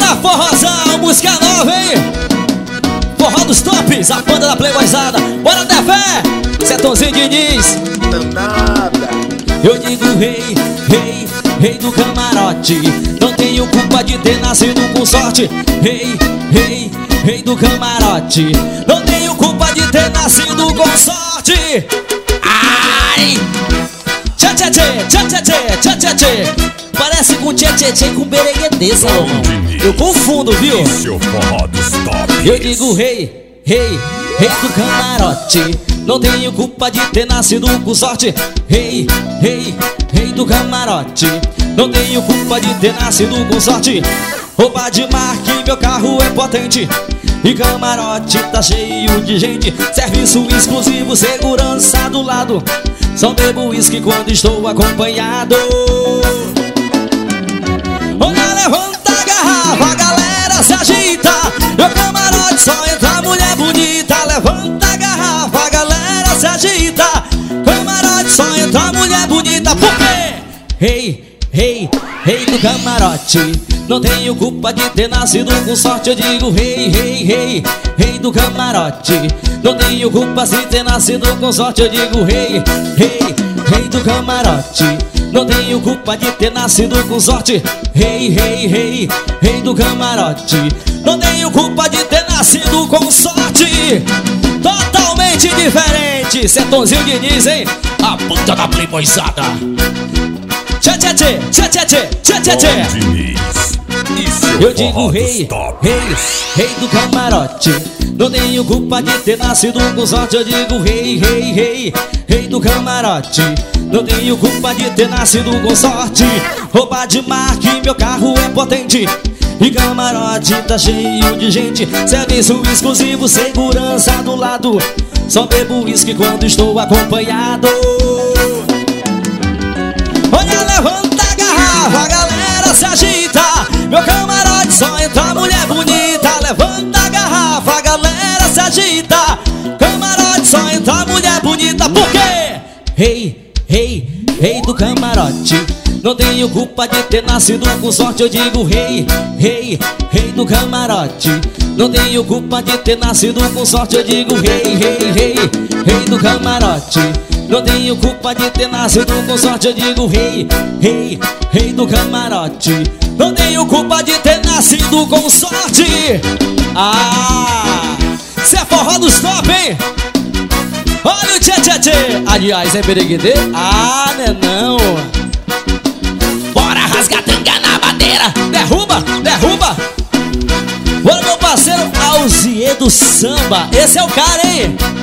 Bora forrozão, música nova, hein? Forró dos tops, a banda da Playboyzada. Bora ter fé, Sertãozinho Diniz. Nada. Eu digo rei, rei, rei do camarote. Não tenho culpa de ter nascido com sorte. Rei, rei, rei do camarote. Não tenho culpa de ter nascido com sorte. Ai! Tchê, tchê, tchê, tchê, tchê, tchê, tchê, tchê. Parece com tchê, tchê, tchê com bereguedê, Salomão. Eu confundo, viu? Eu digo rei, rei, rei do camarote. Não tenho culpa de ter nascido com sorte. Rei, rei, rei do camarote. Não tenho culpa de ter nascido com sorte. Roupa de marca e meu carro é potente. E camarote tá cheio de gente. Serviço exclusivo, segurança do lado. Só bebo uísque quando estou acompanhado. Olha, levanta a garrafa, a galera se agita. Meu camarote só entra mulher bonita. Levanta a garrafa, a galera se agita. Camarote só entra mulher bonita. Por quê? Rei, rei, rei do camarote. Não tenho culpa de ter nascido com sorte. Eu digo rei, rei, rei, rei do camarote. Não tenho culpa de ter nascido com sorte. Eu digo rei, rei, rei do camarote. Não tenho culpa de ter nascido com sorte. Rei, rei, rei, rei do camarote. Não tenho culpa de ter nascido com sorte. Totalmente diferente, Sertãozinho Diniz, hein? A banda da Playboyzada. Tchê, tchê, tchê, tchê, tchê, tchê, tchê, tchê. Eu digo rei, rei, rei do camarote. Não tenho culpa de ter nascido com sorte. Eu digo rei, rei, rei, rei do camarote. Não tenho culpa de ter nascido com sorte. Roupa de marca e meu carro é potente. E camarote tá cheio de gente. Serviço exclusivo, segurança do lado. Só bebo uísque quando estou acompanhado. Olha, levanta a garrafa, a galera se agita. Meu camarote só entra mulher bonita. Levanta a garrafa, a galera se agita. Camarote só entra mulher bonita. Por quê? Rei, rei, rei do camarote. Não tenho culpa de ter nascido com sorte. Eu digo rei, rei, rei do camarote. Não tenho culpa de ter nascido com sorte. Eu digo rei, rei, rei, rei do camarote. Não tenho culpa de ter nascido com sorte. Eu digo rei, rei, rei do camarote. Não tenho culpa de ter nascido com sorte. Ah, cê é forró dos top, hein? Olha o tchê, tchê, tchê. Aliás, é bereguedê? Ah, né não. Bora rasgar tanga na madeira. Derruba, derruba. Bora, meu parceiro Alzier do Samba. Esse é o cara, hein?